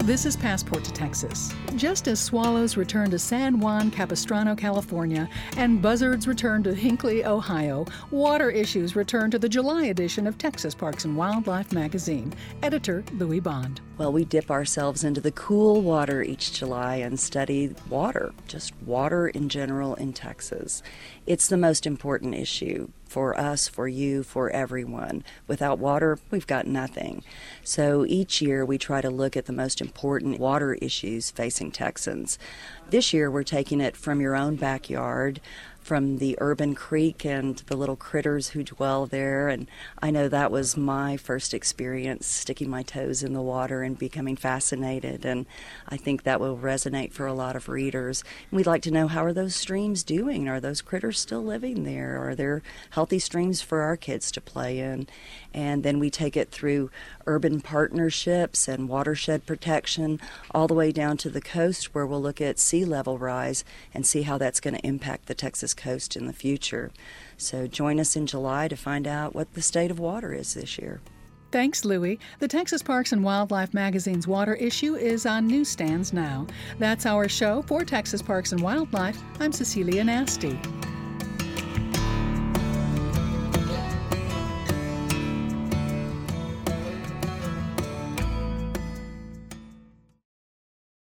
This is Passport to Texas. Just as swallows return to San Juan Capistrano, California, and buzzards return to Hinckley, Ohio, water issues return to the July edition of Texas Parks and Wildlife magazine. Editor Louis Bond. Well, we dip ourselves into the cool water each July and study water, just water in general in Texas. It's the most important issue for us, for you, for everyone. Without water, we've got nothing. So each year we try to look at the most important water issues facing Texans. This year we're taking it from your own backyard, from the urban creek and the little critters who dwell there. And I know that was my first experience, sticking my toes in the water and becoming fascinated. And I think that will resonate for a lot of readers. And we'd like to know, how are those streams doing? Are those critters still living there? Are there healthy streams for our kids to play in? And then we take it through urban partnerships and watershed protection all the way down to the coast, where we'll look at sea level rise and see how that's going to impact the Texas coast in the future. So join us in July to find out what the state of water is this year. Thanks, Louie. The Texas Parks and Wildlife magazine's water issue is on newsstands now. That's our show. For Texas Parks and Wildlife, I'm Cecilia Nasty.